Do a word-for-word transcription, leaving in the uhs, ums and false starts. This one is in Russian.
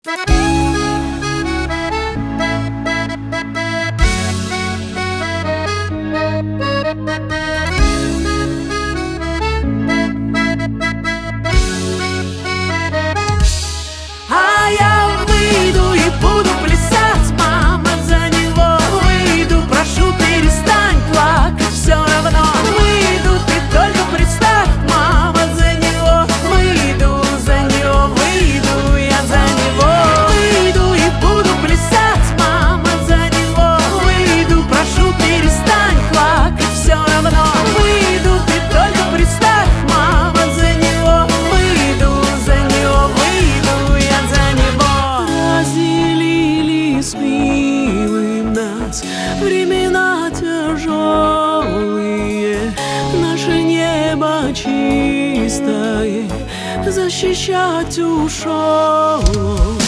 А я выйду и буду плясать, мама, за него. Выйду, прошу, перестань плакать, все равно. Выйду, ты только представь, мама, за него. Выйду, за него, выйду я за него. Выйду и буду плясать, мама, за него. Выйду, прошу, перестань плакать, все равно. Выйду, ты только представь, мама, за него. Выйду, за него, выйду я за него. Разделили с милым нас времена тяжелые, наше небо чистое защищать ушел.